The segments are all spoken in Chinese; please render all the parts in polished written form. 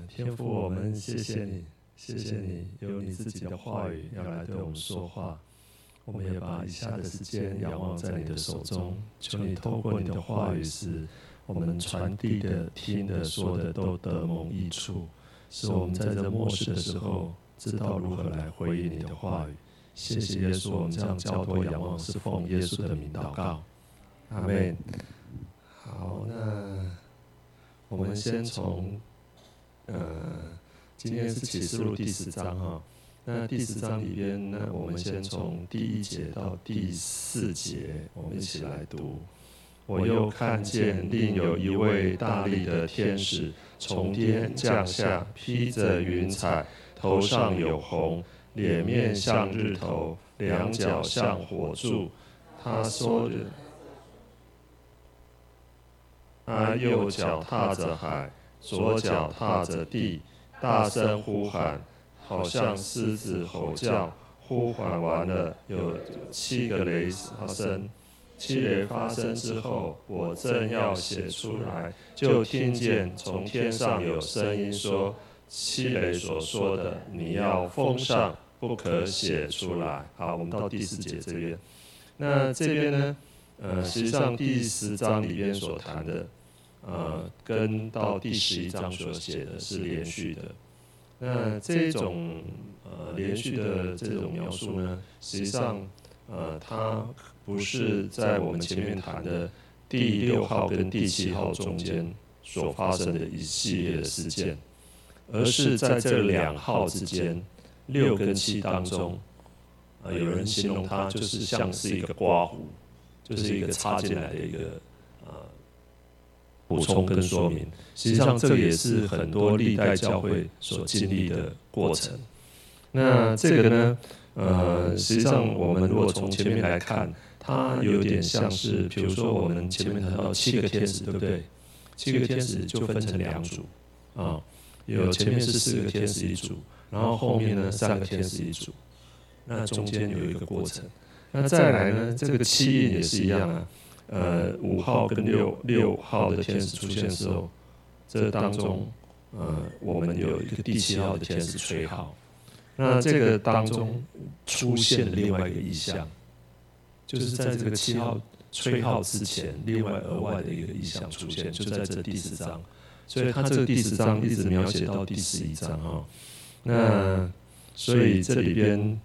天父，我们谢谢你，谢谢你有你自己的话语要来对我们说话。我们也把以下的时间仰望在你的手中，求你透过你的话语，使我们传递的、听的、说的都得蒙益处，使我们在这末世的时候知道如何来回应你的话语。谢谢耶稣，我们这样交托仰望，是奉耶稣的名祷告，阿们。好，那我们先从今天是启示录第10章哈。那第10章里边，那我们先从第1节到第4节，我们一起来读。我又看见另有一位大力的天使从天降下，披着云彩，头上有红，脸面像日头，两脚像火柱。他说着，他右脚踏着海，左脚踏着地，大声呼喊，好像狮子吼叫。呼喊完了，有7个雷发生。7雷发生之后，我正要写出来，就听见从天上有声音说：7雷所说的，你要封上，不可写出来。好，我们到第4节这边。那这边呢，实际上第10章里边所谈的，跟到第11章所写的是连续的。那这种连续的这种描述呢，实际上它不是在我们前面谈的第6号跟第7号中间所发生的一系列的事件，而是在这2号之间，6跟7当中，有人形容它就是像是一个刮胡，就是一个插进来的一个补充跟说明。实际上这也是很多历代教会所经历的过程。那这个呢，实际上我们如果从前面来看，它有点像是，比如说我们前面谈到7个天使，对不对？7个天使就分成2组啊，有前面是4个天使一组，然后后面呢3个天使一组，那中间有一个过程。那再来呢，这个7印也是一样啊。5号跟6号的天使出现之后，这当中，我们有一个第7号的天使吹号。那这个当中出现了另外一个意象，就是在这个7号吹号之前，另外额外的一个意象出现，就在这第10章。所以他这个第10章一直描写到第11章哈。那所以这里边，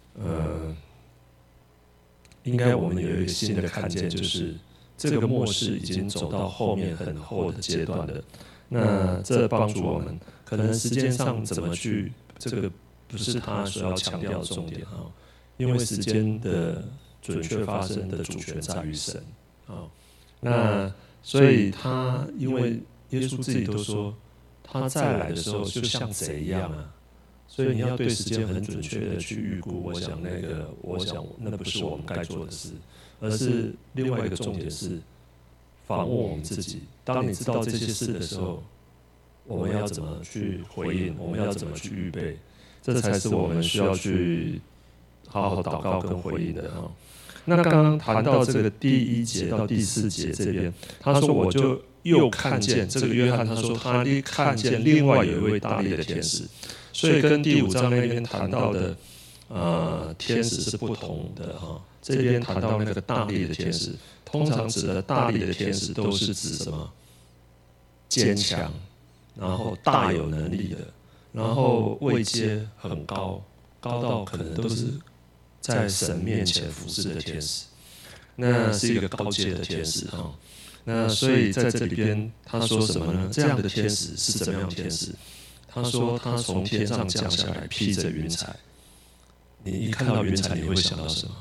应该我们有一个新的看见，就是这个末世已经走到后面很后的阶段了。那这帮助我们，可能时间上怎么去，这个不是他所要强调的重点哈，因为时间的准确发生的主权在于神啊。那所以他因为耶稣自己都说，他再来的时候就像贼一样啊。所以你要对时间很准确的去预估，我想那不是我们该做的事，而是另外一个重点是访问我们自己。当你知道这些事的时候，我们要怎么去回应？我们要怎么去预备？这才是我们需要去好好祷告跟回应的哈。那刚刚谈到这个第1节到第4节这边，他说我就又看见这个约翰，他说他看见另外有一位大力的天使。所以跟第5章那边谈到的天使是不同的哈。这边谈到那个大力的天使，通常指的大力的天使都是指什么？坚强，然后大有能力的，然后位阶很高，高到可能都是在神面前服侍的天使。那是一个高阶的天使哈。那所以在这里边他说什么呢？这样的天使是怎么样的天使？他说他从天上降下来，披着云彩。你一看到云彩，你会想到什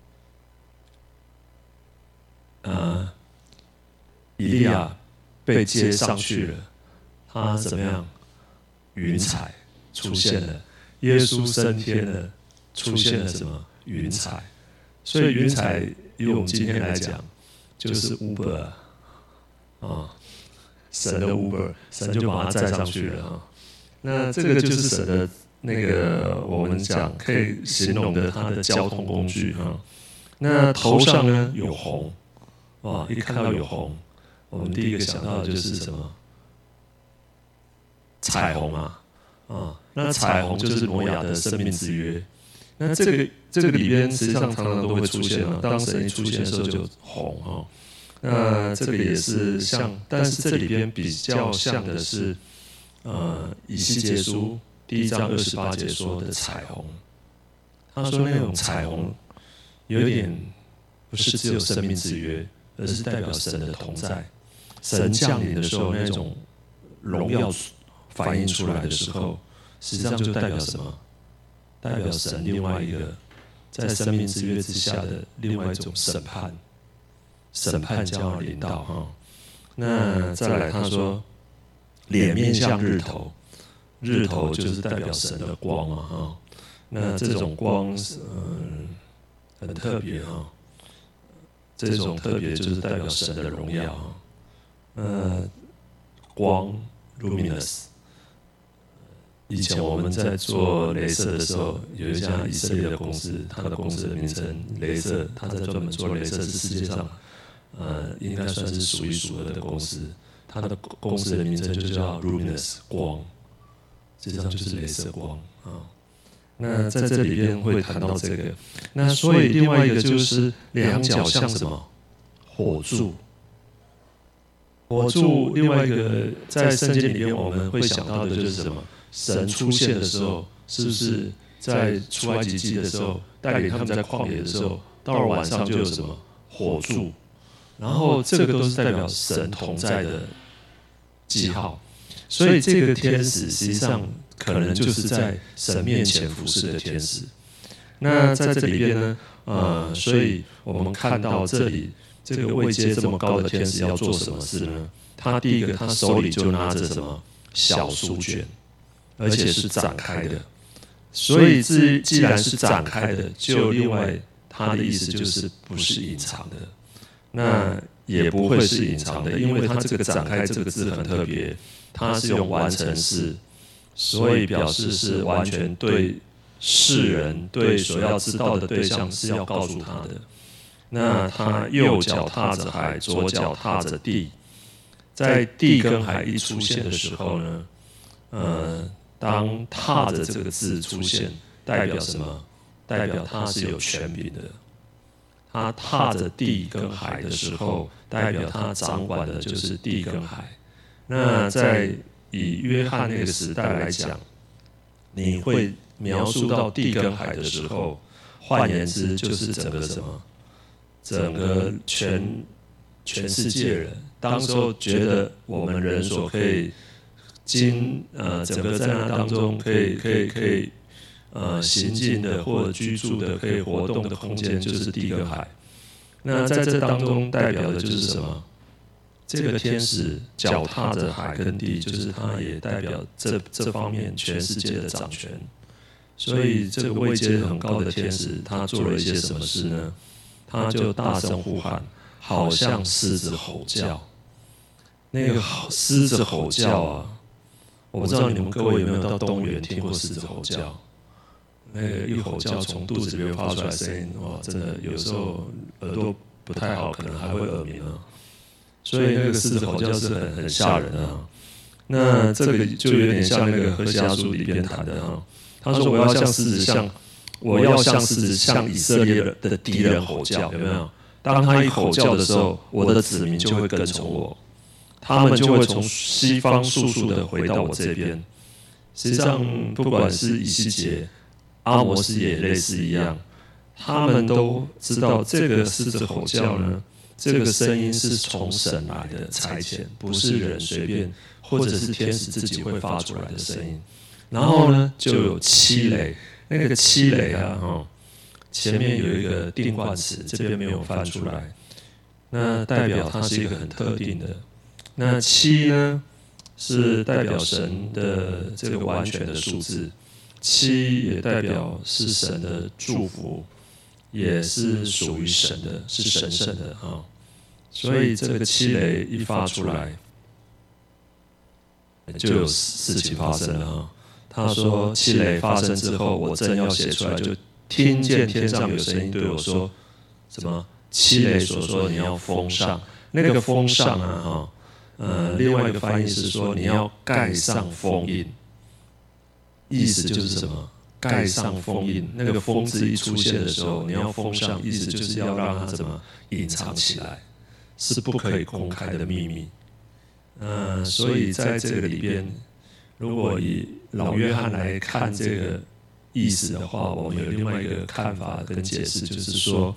么？以利亚被接上去了，他怎么样？云彩出现了，耶稣升天了，出现了什么？云彩。所以云彩，以我们今天来讲，就是 Uber 啊，神的 Uber， 神就把它载上去了啊。那这个就是神的那个我们讲可以形容的他的交通工具哈。那头上呢有红，哇！一看到有红，我们第一个想到的就是什么？ 彩虹那彩虹就是挪亚的生命之约。那这个里边实际上常常都会出现当神一出现的时候就红那这个也是像，但是这里边比较像的是以西结书1章28节说的彩虹。他说那种彩虹有点不是只有生命之约，而是代表神的同在。神降临的时候，那种荣耀反映出来的时候，实际上就代表什么？代表神另外一个在生命之约之下的另外一种审判，审判将要临到那再来，他说脸面像日头，日头就是代表神的光那这种光很特别这种特别就是代表神的荣耀光 luminous。以前我们在做雷射的时候，有一家以色列的公司，它的公司的名称雷射，它在专门做雷射，是世界上应该算是数一数二的公司。它的公司的名称就叫 luminous 光，实际上就是雷射光那在这里边会谈到这个，那所以另外一个就是两脚像什么？火柱。火柱另外一个在圣经里边我们会想到的就是什么？神出现的时候，是不是在出埃及记的时候带领他们在旷野的时候，到了晚上就有什么火柱？然后这个都是代表神同在的记号。所以这个天使实际上可能就是在神面前服侍的天使。那在这里边呢，所以我们看到这里这个位阶这么高的天使要做什么事呢？他第一个，他手里就拿着什么小书卷，而且是展开的。所以既然是展开的，就另外他的意思就是不是隐藏的，那也不会是隐藏的，因为他这个展开这个字很特别，它是用完成式，所以表示是完全对世人对所要知道的对象是要告诉他的。那他右脚踏着海，左脚踏着地，在地跟海一出现的时候呢，当踏着这个字出现，代表什么？代表他是有权柄的。他踏着地跟海的时候，代表他掌管的就是地跟海。那在以约翰那个时代来讲，你会描述到地跟海的时候，换言之就是整个什么？整个全世界人，当时候觉得我们人所可以整个在那当中可以行进的或者居住的可以活动的空间就是地跟海。那在这当中代表的就是什么？这个天使脚踏着海跟地，就是它也代表这方面全世界的掌权。所以这个位阶很高的天使，他做了一些什么事呢？他就大声呼喊，好像狮子吼叫。那个狮子吼叫我不知道你们各位有没有到动物园听过狮子吼叫？那个一吼叫从肚子里面发出来的声音，哇，真的有时候耳朵不太好，可能还会耳鸣所以那个狮子吼叫是很吓人那这个就有点像那个何西阿书里边谈的他说我要像狮子向以色列的敌人吼叫，有没有？当他一吼叫的时候，我的子民就会跟从我，他们就会从西方速速的回到我这边。实际上，不管是以西结、阿摩斯也类似一样，他们都知道这个狮子吼叫呢，这个声音是从神来的差遣，不是人随便或者是天使自己会发出来的声音。然后呢，就有七雷。那个七雷前面有一个定冠词，这边没有翻出来，那代表它是一个很特定的。那七呢，是代表神的这个完全的数字，七也代表是神的祝福，也是属于神的，是神圣的所以这个七雷一发出来，就有事情发生了他说七雷发生之后，我正要写出来，就听见天上有声音对我说，什么七雷所说你要封上，那个封上另外一个翻译是说你要盖上封印，意思就是什么？盖上封印，那个封字一出现的时候，你要封上，意思就是要让它怎么隐藏起来，是不可以公开的秘密。所以在这个里边，如果以老约翰来看这个意思的话，我们有另外一个看法跟解释，就是说，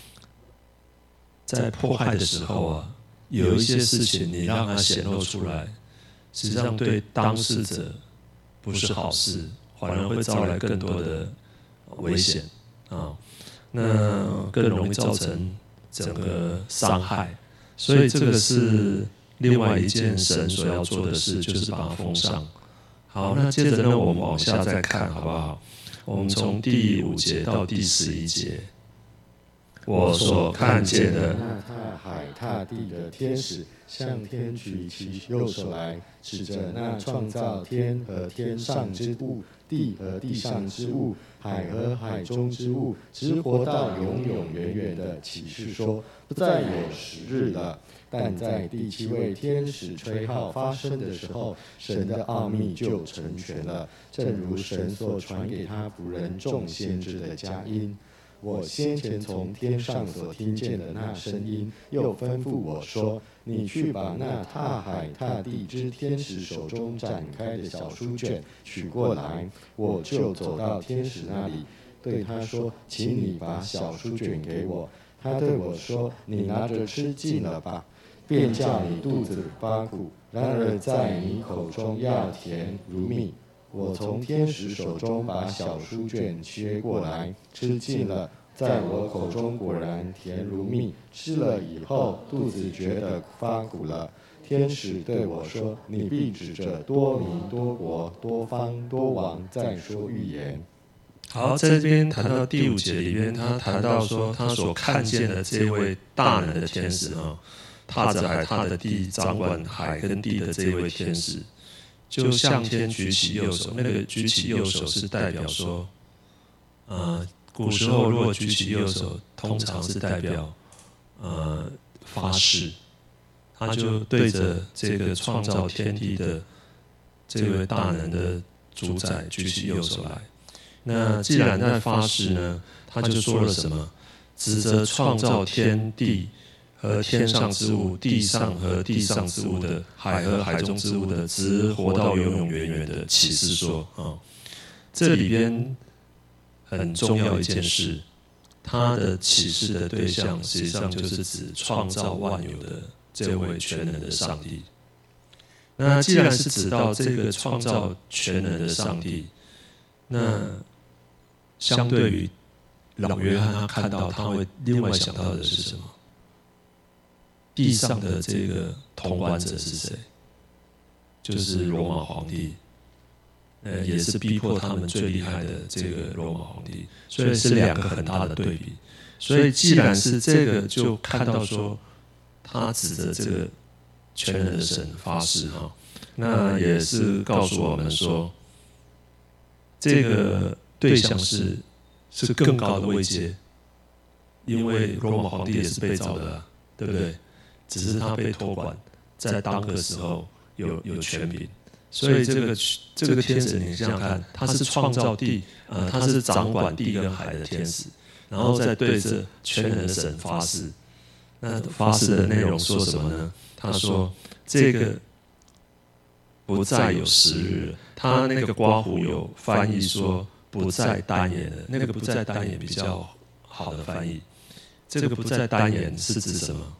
在迫害的时候啊，有一些事情你让它显露出来，实际上对当事者不是好事，反而会招来更多的危险啊，那更容易造成整个伤害。所以这个是另外一件神所要做的事，就是把它封上。好，那接着呢，我们往下再看，好不好？我们从第5节到第11节，我所看见的那踏海踏地的天使向天举起右手来，指着那创造天和天上之物、地和地上之物、海和海中之物，直活到永永远远的启示说：不再有时日了。但在第7位天使吹号发声的时候，神的奥秘就成全了，正如神所传给他仆人众先知的佳音。我先前从天上所听见的那声音，又吩咐我说：你去把那踏海踏地之天使手中展开的小书卷取过来。我就走到天使那里，对他说：请你把小书卷给我。他对我说：你拿着吃尽了吧，便叫你肚子发苦，然而在你口中要甜如蜜。我从天使手中把小书卷切过来，吃尽了，在我口中果然甜如蜜。吃了以后，肚子觉得发苦了。天使对我说：你必指着多民、多国、多方、多王再说预言。 好，在这边谈到第5节里面，他谈到说他所看见的这位大能的天使啊，踏着海、踏着地、掌管海跟地的这位天使，就向天举起右手。那个举起右手是代表说，古时候如果举起右手，通常是代表发誓，他就对着这个创造天地的这位大能的主宰举起右手来。那既然在发誓呢，他就说了什么？指着创造天地和天上之物、地上和地上之物的、海和海中之物的，直活到永永远远的启示说啊，这里边很重要一件事，他的启示的对象实际上就是指创造万有的这位全能的上帝。那既然是指到这个创造全能的上帝，那相对于老约翰他看到，他会另外想到的是什么？地上的这个统管者是谁？就是罗马皇帝，也是逼迫他们最厉害的这个罗马皇帝，所以是2个很大的对比。所以既然是这个，就看到说他指着这个全能的神发誓哈，那也是告诉我们说，这个对象是更高的位阶，因为罗马皇帝也是被造的，对不对？只是他被托管，在当个时候有权柄，所以这个天使，你想想看，他是创造地，他是掌管地跟海的天使，然后再对着全能的神发誓。那发誓的内容说什么呢？他说这个不再有时日，他那个刮胡有翻译说不再单言的，那个不再单言比较好的翻译。这个不再单言是指什么？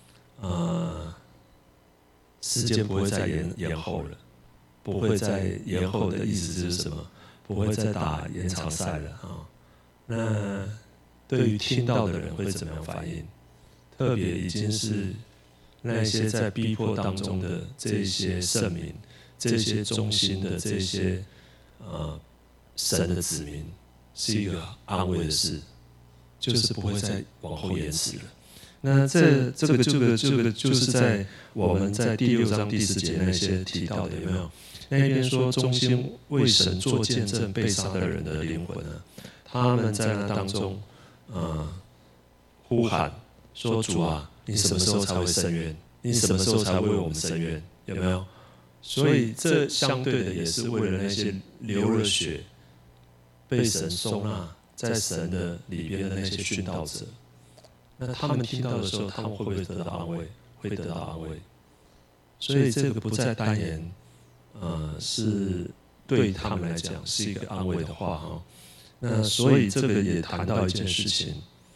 时间不会再延后了，不会再延后的意思就是什么？不会再打延长赛了啊。那对于听到的人会怎么样反应？特别已经是那些在逼迫当中的这些圣民，这些忠心的这些神的子民，是一个安慰的事，就是不会再往后延迟了。那这个就是在我们在第6章第10节那些提到的，有没有？那边说忠心为神做见证被杀的人的灵魂呢？他们在那当中呼喊说：主啊，你什么时候才会伸冤？ 你什么时候才为我们伸冤？有没有？所以这相对的也是为了那些流了血、被神收纳在神的里边的那些殉道者。那他们听到的时候，他们会不会得到安慰？会得到安慰。所以这个不再单言，是对他们来讲是一个安慰的话哈。那所以这个也谈到一件事情，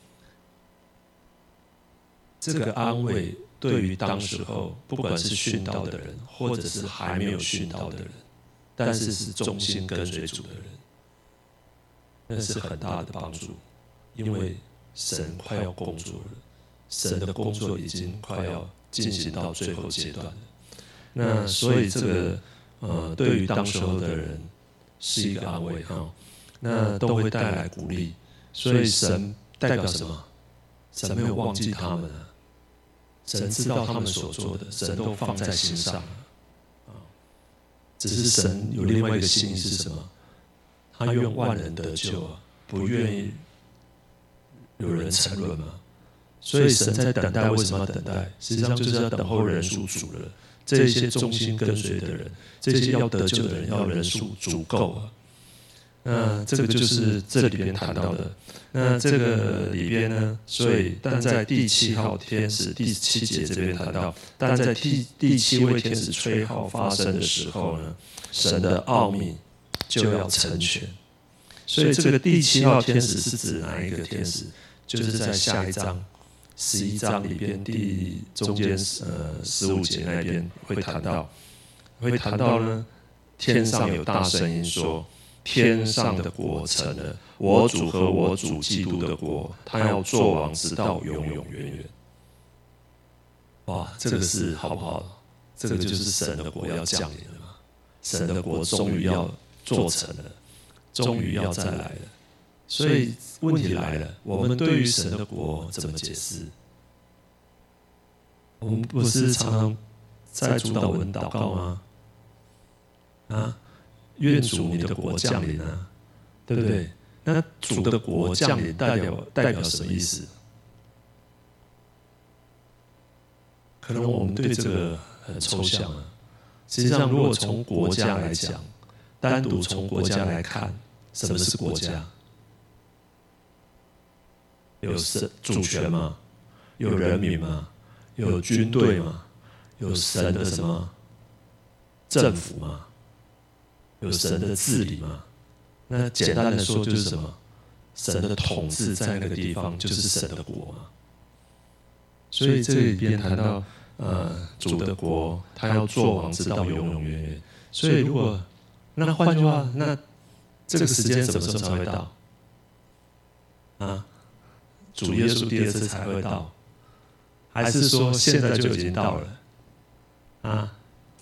这个安慰对于当时候不管是殉道的人，或者是还没有殉道的人，但是是忠心跟随主的人，那是很大的帮助，因为神快要工作了，神的工作已经快要进行到最后阶段了。那所以这个对于当时候的人是一个安慰哈，那都会带来鼓励。所以神代表什么？神没有忘记他们啊，神知道他们所做的，神都放在心上了啊。只是神有另外一个心意是什么？他愿万人得救啊，不愿意有人沉沦嘛。所以神在等待，为什么要等待？实际上就是要等候人数足了。这些忠心跟随的人，这些要得救的人，要人数足够啊。那这个就是这里边谈到的。那这个里边呢，所以但在第7号天使第7节这边谈到，但在第7位天使吹号发生的时候呢，神的奥秘就要成全。所以这个第7号天使是指哪一个天使？就是在下一章11章里边中间15节那边会谈到呢，天上有大声音说，天上的国成了，我主和我主基督的国，他要作王直到永永远远。哇，这个是好不好？这个就是神的国要降临了嘛，神的国终于要做成了，终于要再来了。所以问题来了，我们对于神的国怎么解释？我们不是常常在主祷文祷告吗？啊，愿主你的国降临啊，对不对？那主的国降临代表什么意思？可能我们对这个很抽象啊。实际上，如果从国家来讲，单独从国家来看，什么是国家？有主权嘛？有人民嘛？有军队嘛？有神的什么政府嘛？有神的治理嘛？那简单的说就是什么？神的统治在那个地方就是神的国嘛。所以这里边谈到主的国，他要做王直到永永远远。所以如果那换句话，那这个时间什么时候才会到？啊，主耶稣第2次才会到，还是说现在就已经到了？啊？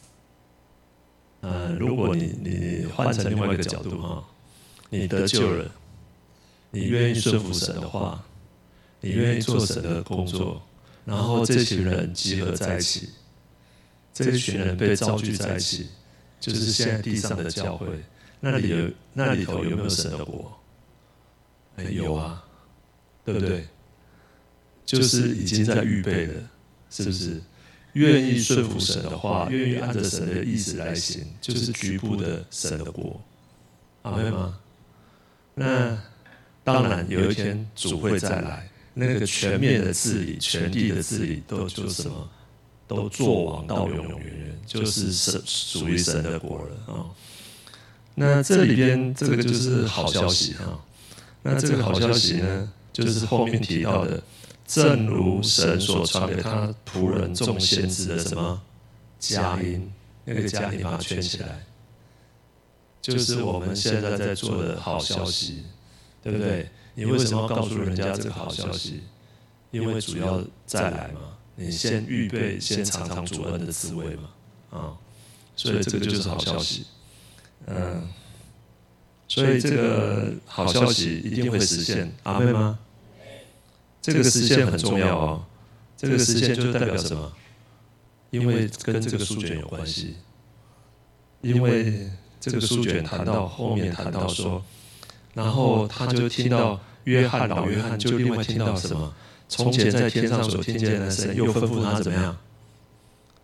如果你换成另外一个角度哈，你得救了，你愿意顺服神的话，你愿意做神的工作，然后这群人集合在一起，这一群人被召聚在一起，就是现在地上的教会。那里头有没有神的国？有啊，对不对？就是已经在预备了，是不是？愿意顺服神的话，愿意按着神的意思来行，就是局部的神的国，阿们吗？那当然有一天主会再来，那个全面的治理、全地的治理都就是什么，都做王到永永远远，就是属于神的国了啊。那这里边这个就是好消息啊。那这个好消息呢，就是后面提到的。正如神所传给他仆人众先知的什么佳音，那个佳音把它圈起来，就是我们现在在做的好消息，对不对？你为什么要告诉人家这个好消息？因为主要再来嘛，你先预备，先尝尝主恩的滋味嘛，啊，所以这个就是好消息，所以这个好消息一定会实现，阿们吗？这个实现很重要哦，这个实现就代表什么？因为跟这个书卷有关系，因为这个书卷后面谈到说，然后他就听到老约翰就另外听到什么？从前在天上所听见的声，又吩咐他怎么样？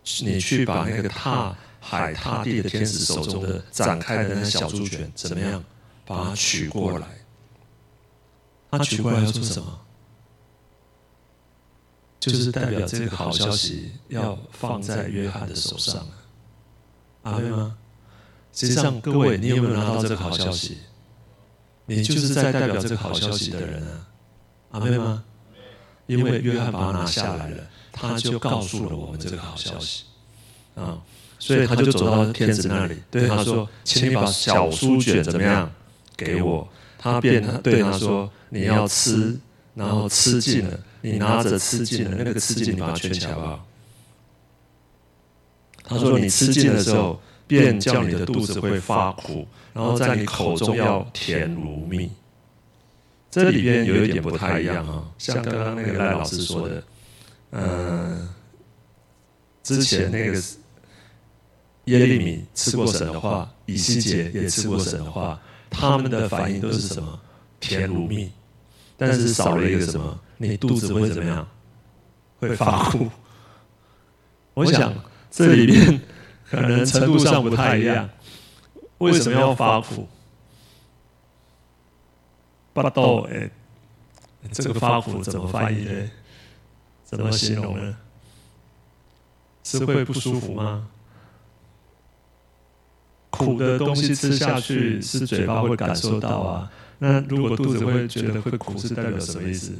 你去把那个踏海踏地的天使手中的展开的那小猪圈怎么样，把它取过来。他取过来要做什么？就是代表这个好消息要放在约翰的手上。阿们吗？实际上，各位，你有没有拿到这个好消息？你就是在代表这个好消息的人啊，阿们吗？因为约翰把它拿下来了，他就告诉了我们这个好消息啊，所以他就走到天子那里，对他说：“请你把小书卷怎么样给我？”他便对他说：“你要吃，然后吃尽了，你拿着吃尽了，那个吃尽你把它圈起来好不好？”他说：“你吃尽的时候，便叫你的肚子会发苦，然后在你口中要甜如蜜。”这里边有一点不太一样啊，像刚刚那个赖老师说的，之前那个耶利米吃过神的话，以西结也吃过神的话，他们的反应都是什么？甜如蜜，但是少了一个什么？你肚子会怎么样？会发苦。我想这里面可能程度上不太一样。为什么要发苦？巴豆这个发苦怎么翻译呢？怎么形容呢？是会不舒服吗？苦的东西吃下去是嘴巴会感受到啊。那如果肚子会觉得会苦，是代表什么意思？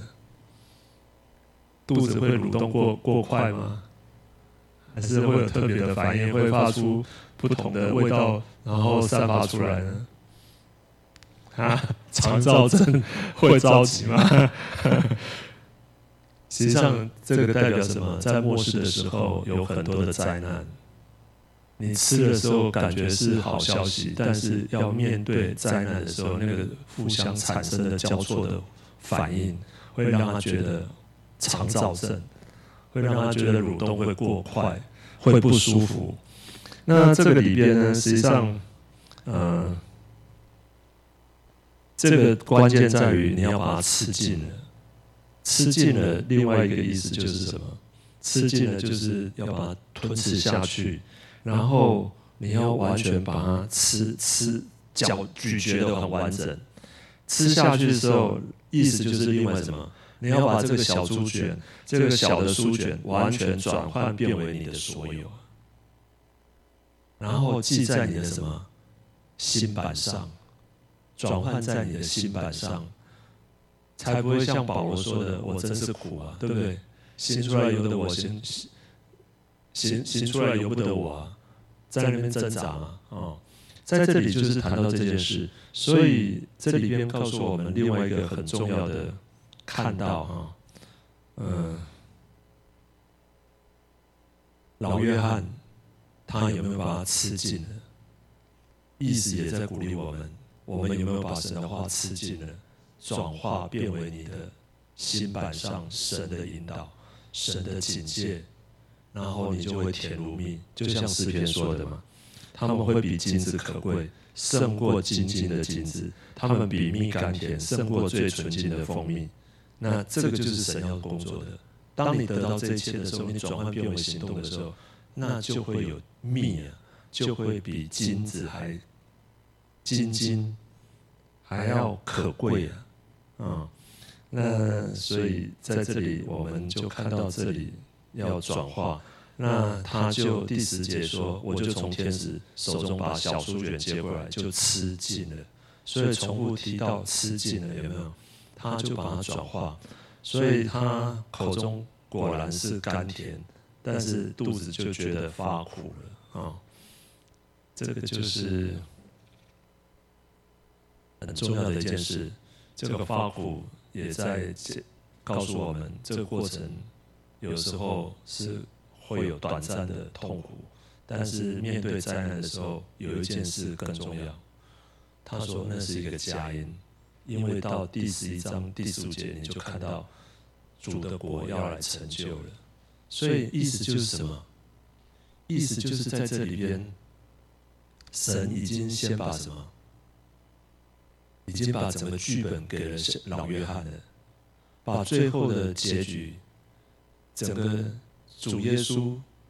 肚子会蠕动过快吗？还是会有特别的反应，会发出不同的味道，然后散发出来呢？肠躁症会着急吗？实际上，这个代表什么？在末世的时候，有很多的灾难。你吃的时候感觉是好消息，但是要面对灾难的时候，那个互相产生的交错的反应，会让他觉得肠躁症，会让他觉得蠕动会过快，会不舒服。那这个里边呢，实际上，这个关键在于你要把它吃尽了。吃尽了，另外一个意思就是什么？吃尽了就是要把它吞吃下去。然后你要完全把它咀嚼的很完整。吃下去的时候，意思就是另外什么？你要把这个小猪卷，这个小的书卷，完全转换变为你的所有，然后记在你的什么心板上，转换在你的心板上，才不会像保罗说的：“我真是苦啊，对不对？行出来由得我，行出来由不得我啊。”在那边挣扎嘛，在这里就是谈到这件事，所以这里边告诉我们另外一个很重要的看到老约翰他有没有把它吃尽了？意思也在鼓励我们，我们有没有把神的话吃尽了，转化变为你的心板上神的引导、神的警戒。然后你就会甜如蜜，就像诗篇说的嘛，他们会比金子可贵，胜过精金的金子；他们比蜜甘甜，胜过最纯净的蜂蜜。那这个就是神要工作的。当你得到这一切的时候，你转换变为行动的时候，那就会有蜜啊，就会比金子金还要可贵啊。那所以在这里我们就看到这里。要转化，那他就第10节说，我就从天使手中把小书卷接过来，就吃尽了。所以重复提到吃尽了，有没有？他就把它转化，所以他口中果然是甘甜，但是肚子就觉得发苦了啊。这个就是很重要的一件事。这个发苦也在告诉我们，这个过程。有时候是会有短暂的痛苦，但是面对灾难的时候，有一件事更重要。他说那是一个佳音，因为到第11章第15节，你就看到主的国要来成就了。所以意思就是什么？意思就是在这里边，神已经先把什么？已经把整个剧本给了老约翰了，把最后的结局。整个主耶稣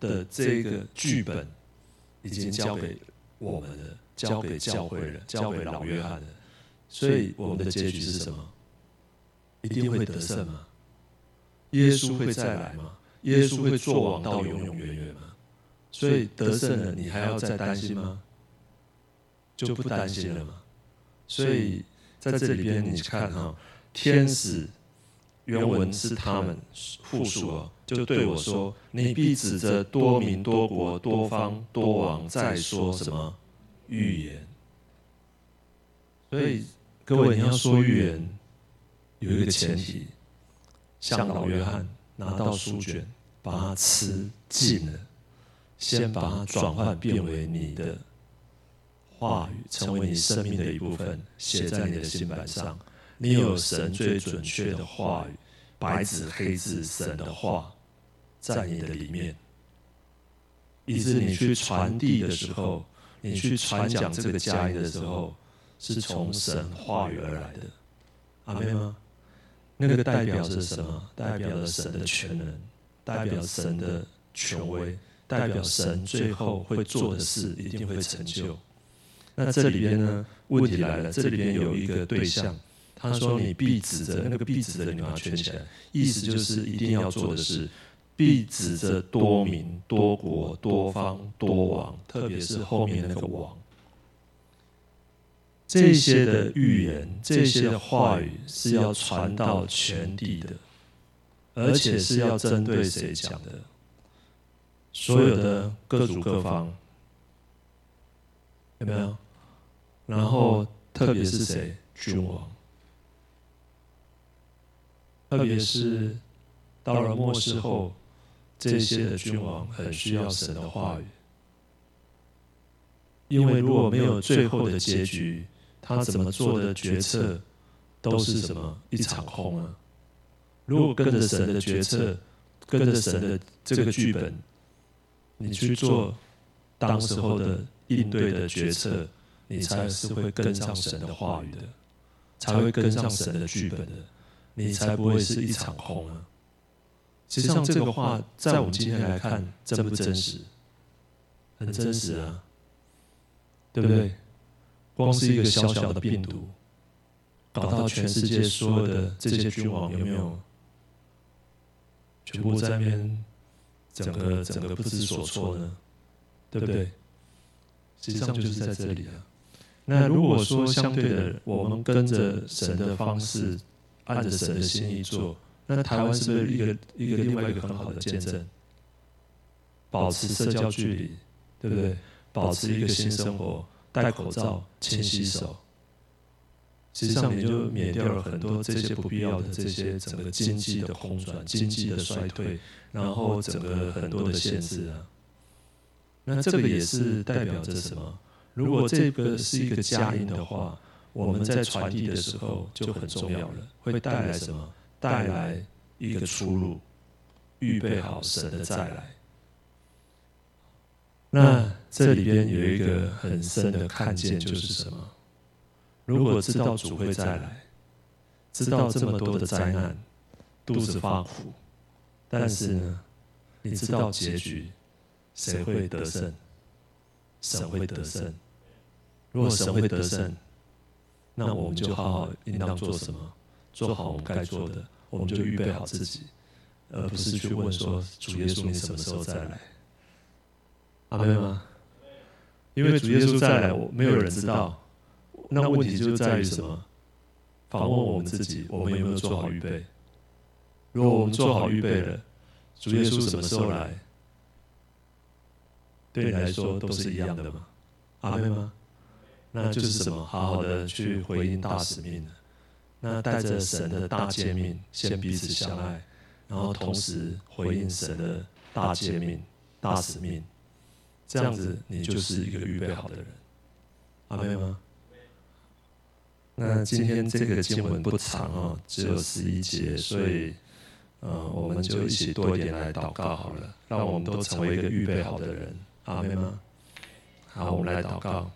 的这个剧本已经交给我们了，交给教会了，交给老约翰了。所以我们的结局是什么？一定会得胜吗？耶稣会再来吗？耶稣会作王到永永远远吗？所以得胜了，你还要再担心吗？就不担心了嘛。所以在这里边你看哈，天使原文是他们复数哦，就对我说：“你必指着多民、多国、多方、多王，再说什么预言？”所以各位，你要说预言，有一个前提，像老约翰拿到书卷，把它吃尽了，先把它转换变为你的话语，成为你生命的一部分，写在你的心板上。你有神最准确的话语，白纸黑字，神的话在你的里面，以致你去传递的时候，你去传讲这个佳音的时候，是从神话语而来的。阿们吗？那个代表着什么？代表了神的全能，代表神的权威，代表神最后会做的事一定会成就。那这里边呢，问题来了，这里边有一个对象，他说你必指着，那个必指着你把它圈起来，意思就是一定要做的事，必指着多民、多国、多方、多王，特别是后面那个王。这些的预言，这些的话语是要传到全地的，而且是要针对谁讲的？所有的各族各方，有没有？然后特别是谁？君王，特别是到了末世后，这些的君王很需要神的话语，因为如果没有最后的结局，他怎么做的决策都是什么一场空啊！如果跟着神的决策，跟着神的这个剧本，你去做当时候的应对的决策，你才是会跟上神的话语的，才会跟上神的剧本的，你才不会是一场空啊！实际上，这个话在我们今天来看，真不真实？很真实啊，对不对？光是一个小小的病毒，搞到全世界所有的这些君王有没有全部在那边整个不知所措呢？对不对？实际上就是在这里啊。那如果说相对的，我们跟着神的方式，按着神的心意做，那台湾是不是另外一个很好的见证？保持社交距离，对不对？保持一个新生活，戴口罩，勤洗手。实际上，你就免掉了很多这些不必要的这些整个经济的空转、经济的衰退，然后整个很多的限制啊。那这个也是代表着什么？如果这个是一个佳音的话，我们在传递的时候就很重要了，会带来什么？带来一个出路，预备好神的再来。那这里边有一个很深的看见，就是什么？如果知道主会再来，知道这么多的灾难，肚子发苦，但是呢，你知道结局，谁会得胜？神会得胜。如果神会得胜，那我们就好好应当做什么？做好我们该做的，我们就预备好自己，而不是去问说主耶稣你什么时候再来？阿们吗？因为主耶稣再来，没有人知道。那问题就在于什么？反问我们自己，我们有没有做好预备？如果我们做好预备了，主耶稣什么时候来？对你来说都是一样的吗？阿们吗？那就是什么？好好的去回应大使命了。那带着神的大诫命，先彼此相爱，然后同时回应神的大诫命、大使命，这样子你就是一个预备好的人。阿们吗？那今天这个经文不长哦，只有11节，所以我们就一起多一点来祷告好了，让我们都成为一个预备好的人。阿们吗？好，我们来祷告。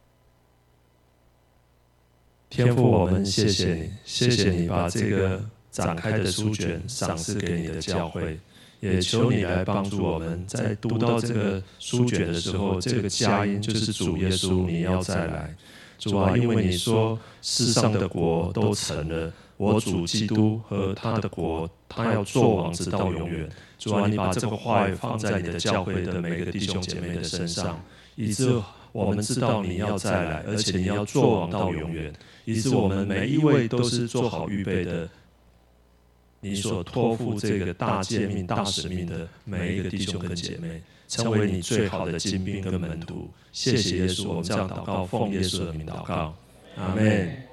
天父，我们谢谢你，谢谢你把这个展开的书卷赏赐给你的教会，也求你来帮助我们，在读到这个书卷的时候，这个佳音就是主耶稣，你要再来。主啊，因为你说世上的国都成了，我主基督和他的国，他要做王直到永远。主啊，你把这个话语放在你的教会的每个弟兄姐妹的身上，以致我们知道你要再来，而且你要做王到永远，以致我们每一位都是做好预备的。你所托付这个大诫命、大使命的每一个弟兄跟姐妹，成为你最好的精兵跟门徒。谢谢耶稣，我们这样祷告，奉耶稣的名祷告，阿们。